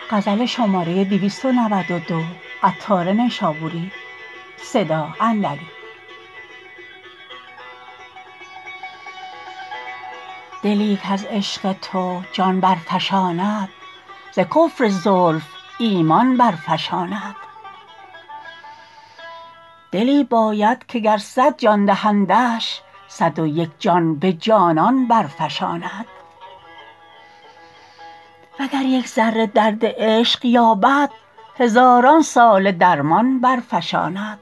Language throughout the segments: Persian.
دلی کز عشق تو جان برفشاند ز کفر زلف ایمان برفشاند دلی باید که گر صد جان دهندش صد و یک جان به جانان برفشاند وگر یک ذره درد عشق یابد هزاران ساله درمان برفشاند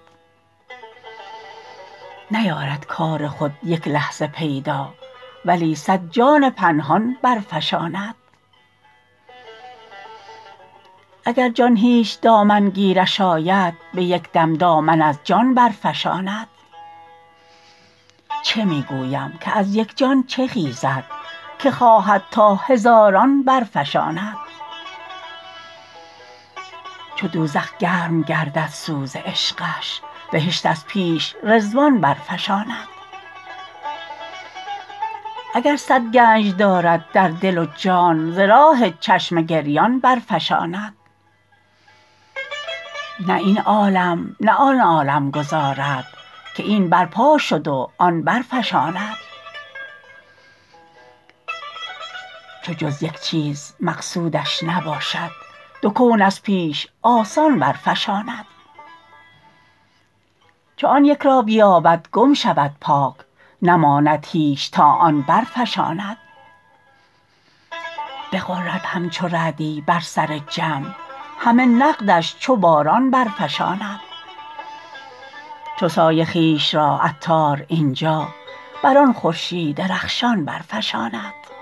نیارد کار خود یک لحظه پیدا ولی صد جان پنهان برفشاند اگر جان هیچ دامن گیرش آید به یک دم دامن از جان برفشاند چه می گویم که از یک جان چه خیزد که خواهد تا هزاران برفشاند چو دوزخ گرم گردد سوز عشقش بهشت از پیش رضوان برفشاند اگر صد گنج دارد در دل و جان ز راه چشم گریان برفشاند نه این عالم نه آن عالم گذارد که این برپا شد و آن برفشاند چو جز یک چیز مقصودش نباشد دو کون از پیش آسان برفشاند چو آن یک را بیابد گم شود پاک نماند هیچ تا آن برفشاند بغرد همچو رعدی بر سر جمع همه نقدش چو باران برفشاند چو سایه خویش را عطار اینجا بر آن خورشید رخشان برفشاند